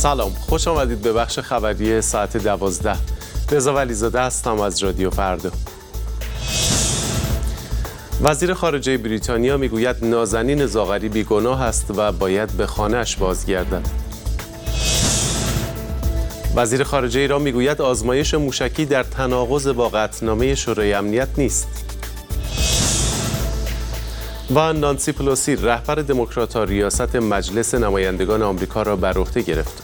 سلام، خوش آمدید به بخش خبری ساعت 12. رضا ولیزاده هستم از رادیو فردا. وزیر خارجه بریتانیا میگوید نازنین زاغری بیگناه است و باید به خانه‌اش بازگردد. وزیر خارجه ایران میگوید آزمایش موشکی در تناقض با قطعنامه شورای امنیت نیست. و نانسی پلوسی رهبر دموکرات‌ها ریاست مجلس نمایندگان آمریکا را بر عهده گرفت.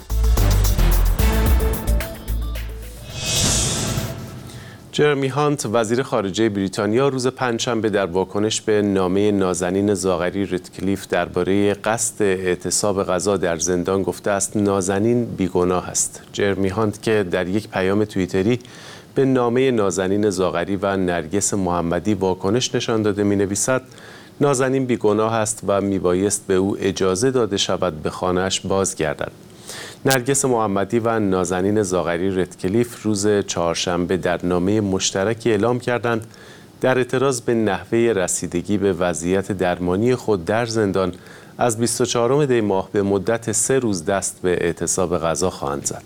جرمی هانت وزیر خارجه بریتانیا روز پنجشنبه در واکنش به نامه نازنین زاغری ردکلیف درباره قصد اعتصاب غذا در زندان گفته است نازنین بیگناه است. جرمی هانت که در یک پیام توییتری به نامه نازنین زاغری و نرگس محمدی واکنش نشان داده می‌نویسد نازنین بیگناه است و میبایست به او اجازه داده شود به خانه‌اش بازگردد. نرگس محمدی و نازنین زاغری ردکلیف روز چهارشنبه در نامه مشترکی اعلام کردند در اعتراض به نحوه رسیدگی به وضعیت درمانی خود در زندان از 24 دی ماه به مدت 3 روز دست به اعتصاب غذا خواهند زد.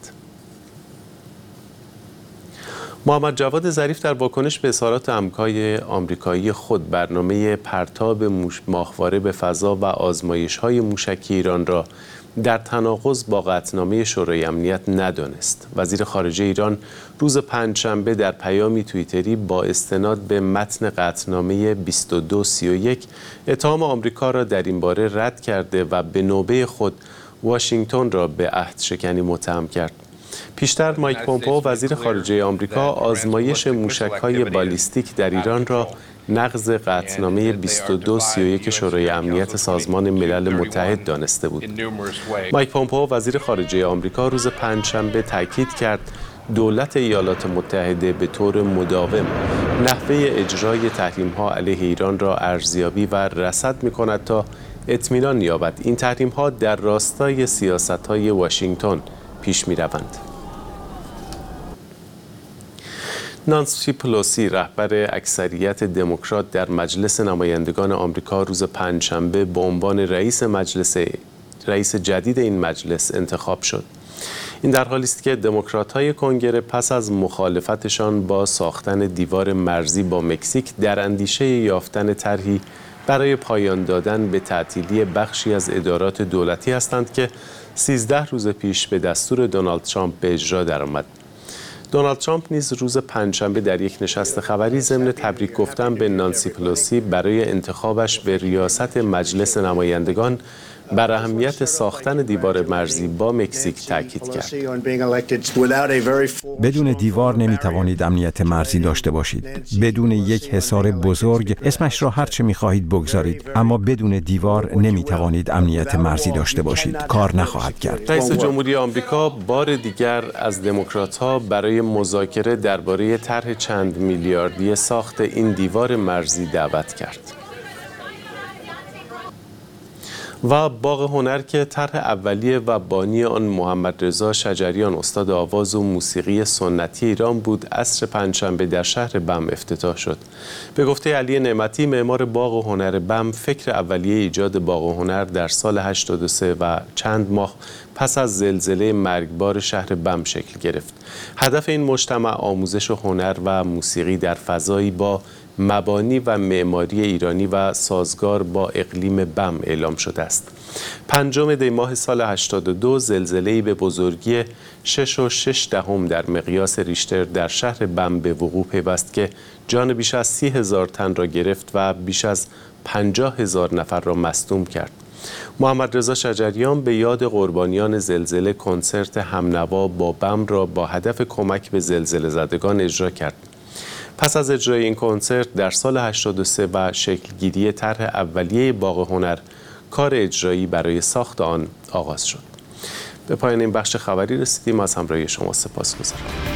محمد جواد ظریف در واکنش به اظهارات همکای آمریکایی خود برنامه پرتاب ماهواره به فضا و آزمایش‌های موشکی ایران را در تناقض با قطعنامه شورای امنیت ندانست. وزیر خارجه ایران روز پنجشنبه در پیامی توییتری با استناد به متن قطعنامه 2231 اتهام آمریکا را در این باره رد کرده و به نوبه خود واشنگتن را به عهدشکنی متهم کرد. پیشتر مایک پومپئو وزیر خارجه آمریکا آزمایش موشک‌های بالیستیک در ایران را نقض قطعنامه 2231 شورای امنیت سازمان ملل متحد دانسته بود. مایک پومپئو وزیر خارجه آمریکا روز پنجشنبه تاکید کرد دولت ایالات متحده به طور مداوم نحوه اجرای تحریم‌ها علیه ایران را ارزیابی و رصد می‌کند تا اطمینان یابد این تحریم‌ها در راستای سیاست‌های واشنگتن پیش می‌روند. نانسی پلوسی رهبر اکثریت دموکرات در مجلس نمایندگان آمریکا روز پنجشنبه به عنوان رئیس جدید این مجلس انتخاب شد. این در حالی است که دموکرات‌های کنگره پس از مخالفتشان با ساختن دیوار مرزی با مکزیک در اندیشه یافتن طرحی برای پایان دادن به تعطیلی بخشی از ادارات دولتی هستند که 13 روز پیش به دستور دونالد ترامپ به اجرا درآمد. دونالد ترامپ نیز روز پنجشنبه در یک نشست خبری ضمن تبریک گفتن به نانسی پلوسی برای انتخابش به ریاست مجلس نمایندگان بر اهمیت ساختن دیوار مرزی با مکزیک تاکید کرد. بدون دیوار نمیتوانید امنیت مرزی داشته باشید. بدون یک حصار بزرگ اسمش را هر چه میخواهید بگذارید، اما بدون دیوار نمیتوانید امنیت مرزی داشته باشید. کار نخواهد کرد. رئیس جمهوری آمریکا بار دیگر از دموکرات‌ها برای مذاکره درباره طرح چند میلیاردی ساخت این دیوار مرزی دعوت کرد. و باغ هنر که طرح اولیه و بانی آن محمد رضا شجریان استاد آواز و موسیقی سنتی ایران بود عصر پنجشنبه در شهر بم افتتاح شد. به گفته علی نعمتی معمار باغ هنر بم فکر اولیه ایجاد باغ هنر در سال 83 و چند ماه پس از زلزله مرگبار شهر بم شکل گرفت. هدف این مجتمع آموزش هنر و موسیقی در فضایی با مبانی و معماری ایرانی و سازگار با اقلیم بم اعلام شده است. 5 دی ماه سال 82 زلزله‌ای به بزرگی 6.6 در مقیاس ریشتر در شهر بم به وقوع پیوست که جان بیش از 30,000 تن را گرفت و بیش از 50,000 نفر را مصدوم کرد. محمد رضا شجریان به یاد قربانیان زلزله کنسرت همنوا با بم را با هدف کمک به زلزله زدگان اجرا کرد. پس از اجرای این کنسرت در سال 83 و شکلگیری طرح اولیه باغ هنر، کار اجرایی برای ساخت آن آغاز شد. به پایان این بخش خبری رسیدیم. از همراهی شما سپاسگزارم.